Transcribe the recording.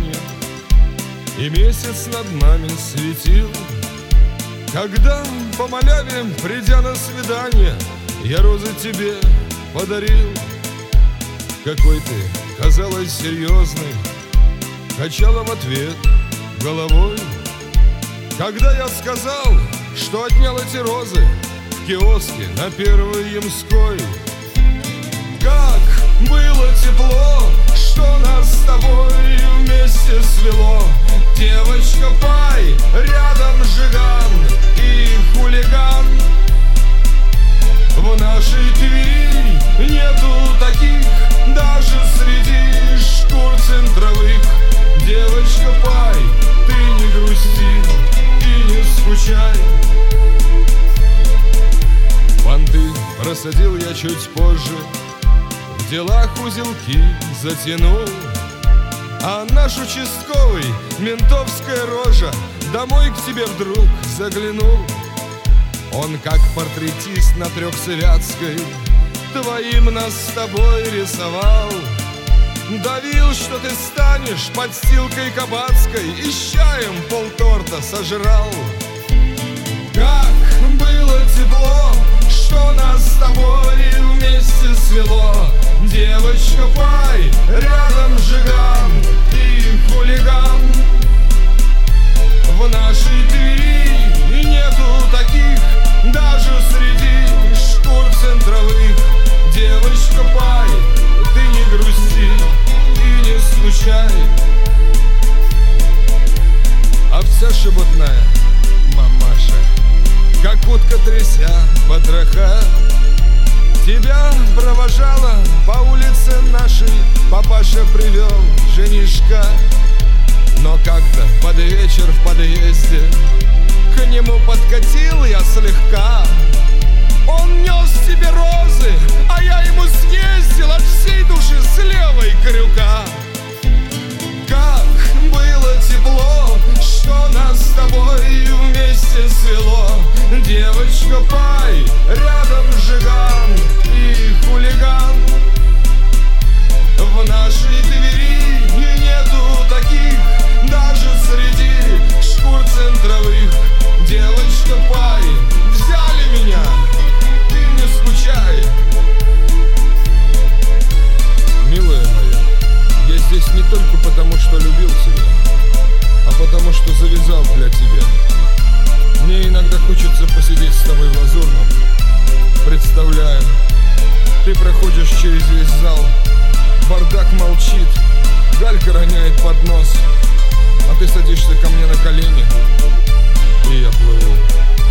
свидание, и месяц над нами светил. Когда по маляве, придя на свидание, я розы тебе подарил. Какой ты, казалось, серьезный, качала в ответ головой. Когда я сказал, что отнял эти розы в киоске на Первой Ямской. Как было тепло, что нас с тобой вместе свело. Девочка Пай, рядом Жиган и хулиган. В нашей Твери нету таких, даже среди шкур центровых. Девочка Пай, ты не грусти и не скучай. Понты просадил я чуть позже, в делах узелки затянул. А наш участковый, ментовская рожа, домой к тебе вдруг заглянул. Он как портретист на Трехсвятской твоим нас с тобой рисовал. Давил, что ты станешь подстилкой кабацкой, и с чаем полторта сожрал. Как было тепло, что нас с тобой вместе свело. Девочка Пай, рядом Жиган и хулиган. В нашей Твери нету таких, даже среди шкур центровых. Девочка Пай, ты не грусти и не скучай. Овца шебутная, мамаша, как утка тряся потроха, тебя провожала по улице нашей. Папаша привел женишка. Но как-то под вечер в подъезде к нему подкатил я слегка. Он нес себе розы, а я ему съездил от всей души с левой крюка. Как было тепло, что нас с тобой вместе свело. Девочка Пай, рядом Жиган и хулиган. В нашей Твери нету таких, даже среди шкур центровых. Девочка Пай, взяли меня, ты не скучай. Милая моя, я здесь не только потому, что любил тебя, а потому, что завязал для тебя. Мне иногда хочется посидеть с тобой в Лазурном. Представляю, ты проходишь через весь зал, бардак молчит, Галька роняет поднос, а ты садишься ко мне на колени, и я плыву.